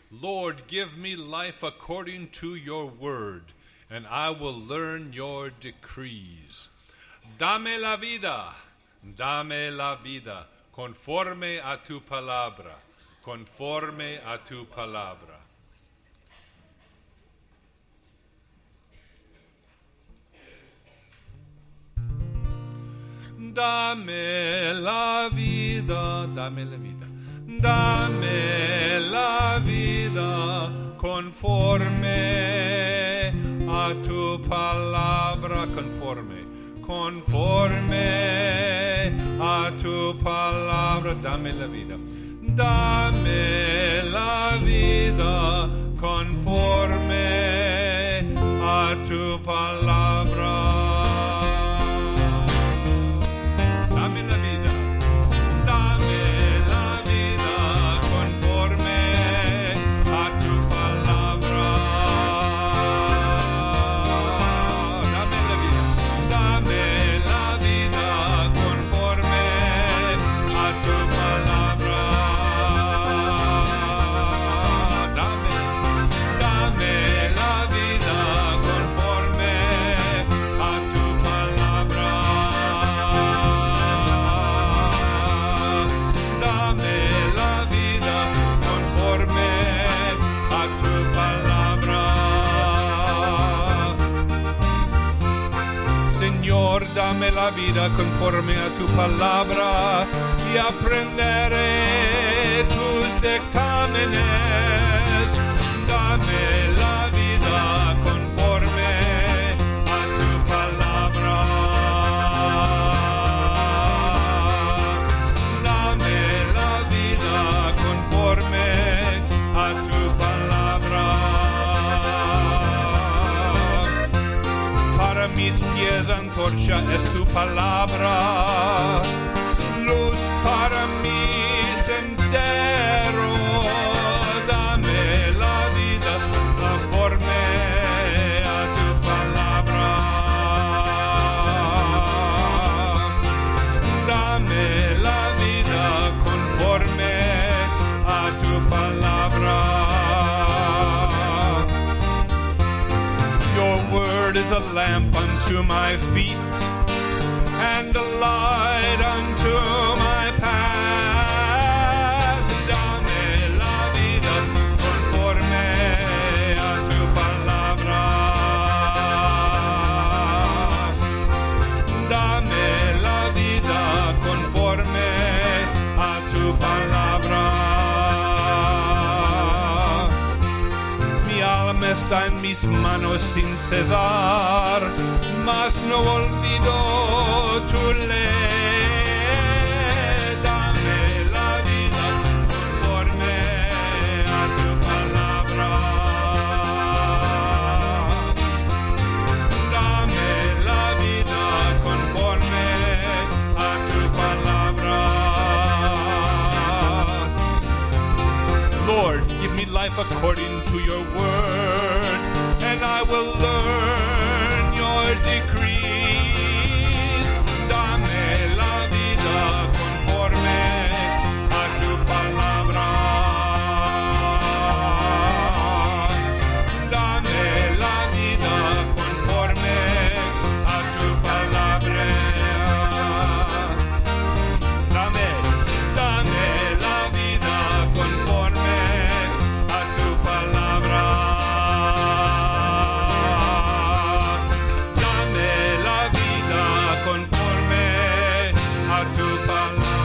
Lord, give me life according to your word, and I will learn your decrees. Dame la vida, conforme a tu palabra, conforme a tu palabra. Dame la vida, dame la vida. Dame la vida conforme a tu palabra, conforme a tu palabra, dame la vida. Dame la vida conforme a tu palabra. Dame la vida conforme a tu palabra y aprenderé tus dictámenes. Dame la vida conforme a tu palabra. Dame la vida conforme a tu palabra. Para mis pies antorcha es tu palabra, luz para mi sendero. Dame la vida conforme a tu palabra. Dame la vida conforme a tu palabra. Your word is a lamp unto my feet and a light unto my path. Dame la vida conforme a tu palabra. Dame la vida conforme a tu palabra. Mi alma está en mis manos sin cesar, mas no olvido tu ley. Dame la vida conforme a tu palabra. Dame la vida conforme a tu palabra. Lord, give me life according to your word, and I will learn your decrees. Dame la vida conforme a tu palabra. Dame la vida conforme a tu palabra. Dame la vida conforme a tu palabra. Conforme a tu palabra.